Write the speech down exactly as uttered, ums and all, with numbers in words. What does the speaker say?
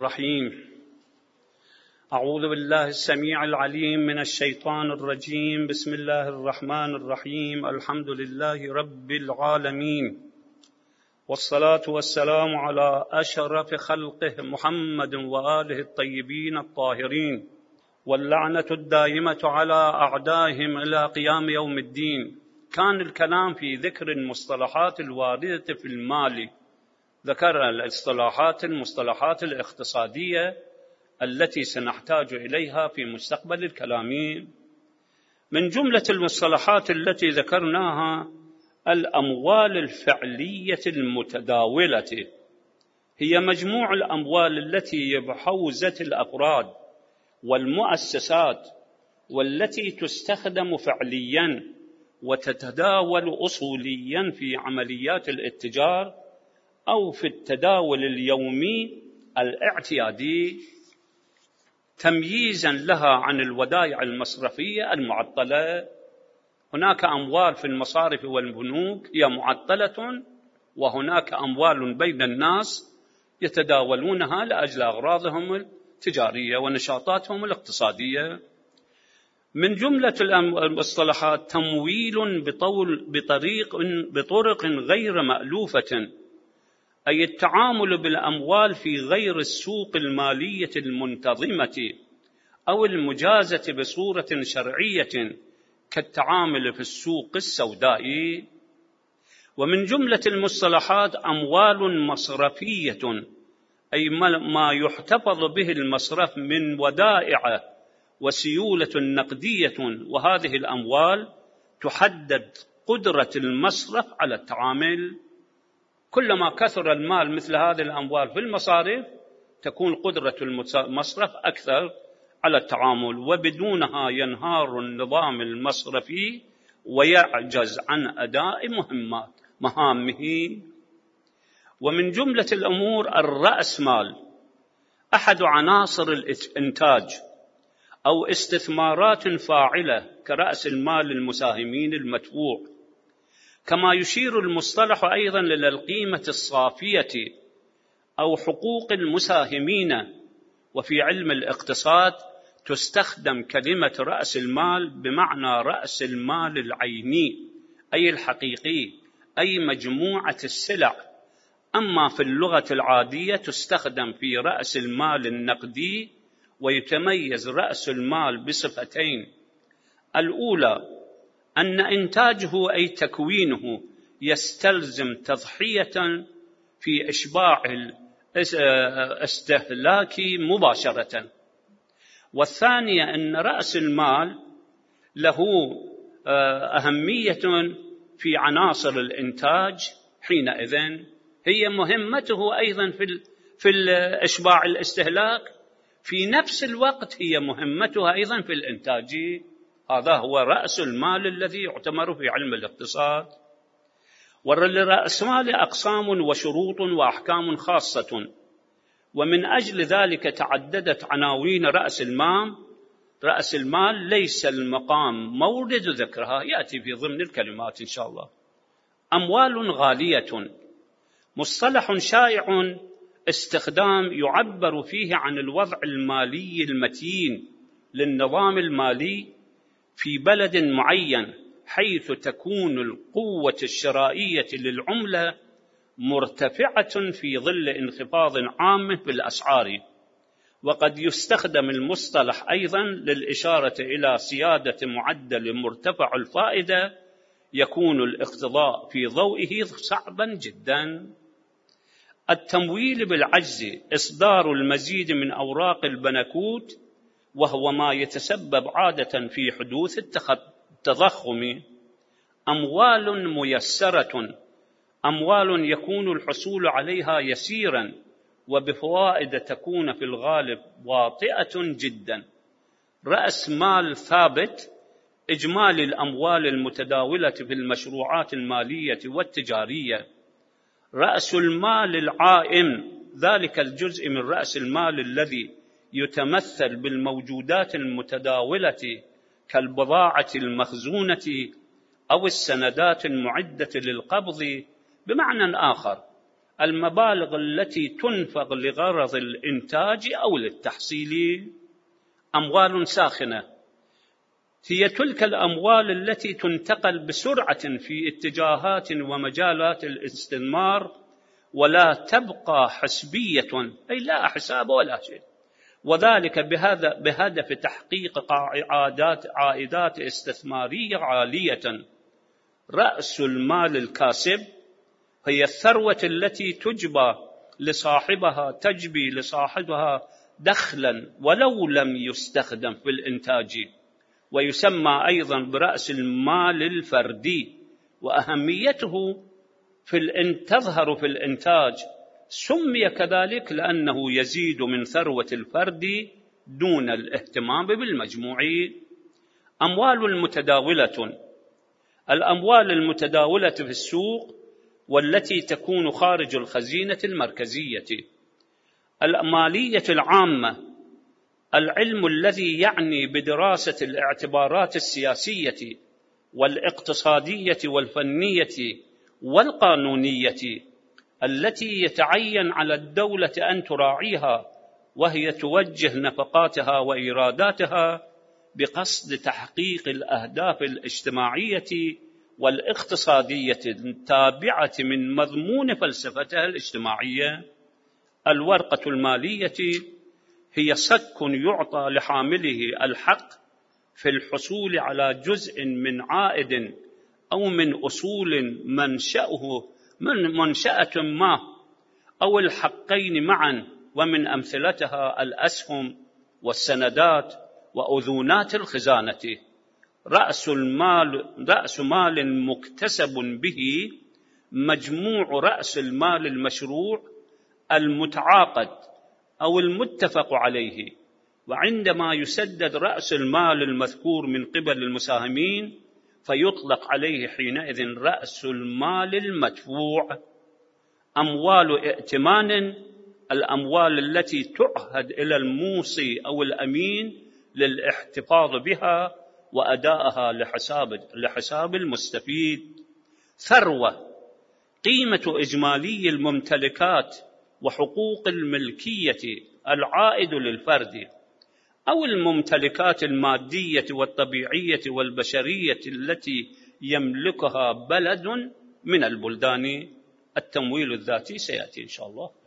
رحيم. أعوذ بالله السميع العليم من الشيطان الرجيم. بسم الله الرحمن الرحيم. الحمد لله رب العالمين، والصلاة والسلام على أشرف خلقه محمد وآله الطيبين الطاهرين، واللعنة الدائمة على أعدائهم إلى قيام يوم الدين. كان الكلام في ذكر المصطلحات الواردة في المال، ذكر الاصطلاحات المصطلحات الاقتصادية التي سنحتاج إليها في مستقبل الكلام. من جملة المصطلحات التي ذكرناها الأموال الفعلية المتداولة، هي مجموع الأموال التي بحوزة الأفراد والمؤسسات والتي تستخدم فعلياً وتتداول أصولياً في عمليات الاتجار أو في التداول اليومي الاعتيادي، تمييزاً لها عن الودائع المصرفية المعطلة. هناك أموال في المصارف والبنوك هي معطلة، وهناك أموال بين الناس يتداولونها لأجل أغراضهم التجارية ونشاطاتهم الاقتصادية. من جملة المصطلحات تمويل بطول بطريق بطرق غير مألوفة، أي التعامل بالأموال في غير السوق المالية المنتظمة أو المجازة بصورة شرعية كالتعامل في السوق السوداء. ومن جملة المصطلحات أموال مصرفية، أي ما يحتفظ به المصرف من ودائع وسيولة نقدية، وهذه الأموال تحدد قدرة المصرف على التعامل. كلما كثر المال مثل هذه الأموال في المصارف تكون قدرة المصرف أكثر على التعامل، وبدونها ينهار النظام المصرفي ويعجز عن أداء مهمات مهامه. ومن جملة الأمور الرأسمال، أحد عناصر الإنتاج أو استثمارات فاعلة كرأس المال المساهمين المدفوع. كما يشير المصطلح أيضا إلى القيمة الصافية أو حقوق المساهمين. وفي علم الاقتصاد تستخدم كلمة رأس المال بمعنى رأس المال العيني، أي الحقيقي، أي مجموعة السلع. أما في اللغة العادية تستخدم في رأس المال النقدي، ويتميز رأس المال بصفتين: الأولى أن إنتاجه أي تكوينه يستلزم تضحية في إشباع الاستهلاك مباشرة، والثانية أن رأس المال له أهمية في عناصر الإنتاج. حينئذ هي مهمته أيضا في في إشباع الاستهلاك، في نفس الوقت هي مهمتها أيضا في الإنتاج. هذا هو رأس المال الذي يعتبر في علم الاقتصاد. وللرأس مال أقسام وشروط وأحكام خاصة، ومن أجل ذلك تعددت عناوين رأس المال. رأس المال ليس المقام مورد ذكرها، يأتي في ضمن الكلمات إن شاء الله. أموال غالية، مصطلح شائع استخدام يعبر فيه عن الوضع المالي المتين للنظام المالي في بلد معين، حيث تكون القوة الشرائية للعملة مرتفعة في ظل انخفاض عام في الأسعار. وقد يستخدم المصطلح أيضا للإشارة إلى سيادة معدل مرتفع الفائدة يكون الاقتضاء في ضوئه صعبا جدا. التمويل بالعجز إصدار المزيد من أوراق البنكوت، وهو ما يتسبب عادة في حدوث التضخم. أموال ميسرة، أموال يكون الحصول عليها يسيرا وبفوائد تكون في الغالب واطئة جدا. رأس مال ثابت، إجمالي الأموال المتداولة في المشروعات المالية والتجارية. رأس المال العائم، ذلك الجزء من رأس المال الذي يتمثل بالموجودات المتداولة كالبضاعة المخزونة أو السندات المعدة للقبض. بمعنى آخر، المبالغ التي تنفق لغرض الإنتاج أو للتحصيل. أموال ساخنة هي تلك الأموال التي تنتقل بسرعة في اتجاهات ومجالات الاستثمار ولا تبقى حسبية، أي لا حساب ولا شيء، وذلك بهذا بهدف تحقيق عائدات عائدات استثمارية عالية. رأس المال الكاسب هي الثروة التي تجبى لصاحبها تجبي لصاحبها دخلا ولو لم يستخدم في الإنتاج، ويسمى أيضا برأس المال الفردي، وأهميته في الإن تظهر في الإنتاج. سمي كذلك لأنه يزيد من ثروة الفرد دون الاهتمام بالمجموع. أموال المتداولة، الأموال المتداولة في السوق والتي تكون خارج الخزينة المركزية. المالية العامة العلم الذي يعني بدراسة الاعتبارات السياسية والاقتصادية والفنية والقانونية التي يتعين على الدولة أن تراعيها، وهي توجه نفقاتها وإيراداتها بقصد تحقيق الأهداف الاجتماعية والاقتصادية التابعة من مضمون فلسفتها الاجتماعية. الورقة المالية هي صك يعطى لحامله الحق في الحصول على جزء من عائد أو من أصول منشأه من منشأة ما، أو الحقين معا، ومن أمثلتها الأسهم والسندات وأذونات الخزانة. رأس المال رأس مال مكتسب به مجموع رأس المال المشروع المتعاقد أو المتفق عليه، وعندما يسدد رأس المال المذكور من قبل المساهمين فيطلق عليه حينئذ رأس المال المدفوع. أموال ائتمان الأموال التي تعهد إلى الموصي أو الأمين للاحتفاظ بها وأدائها لحساب لحساب المستفيد. ثروة قيمة إجمالي الممتلكات وحقوق الملكية العائد للفرد، أو الممتلكات المادية والطبيعية والبشرية التي يملكها بلد من البلدان. التمويل الذاتي سيأتي إن شاء الله.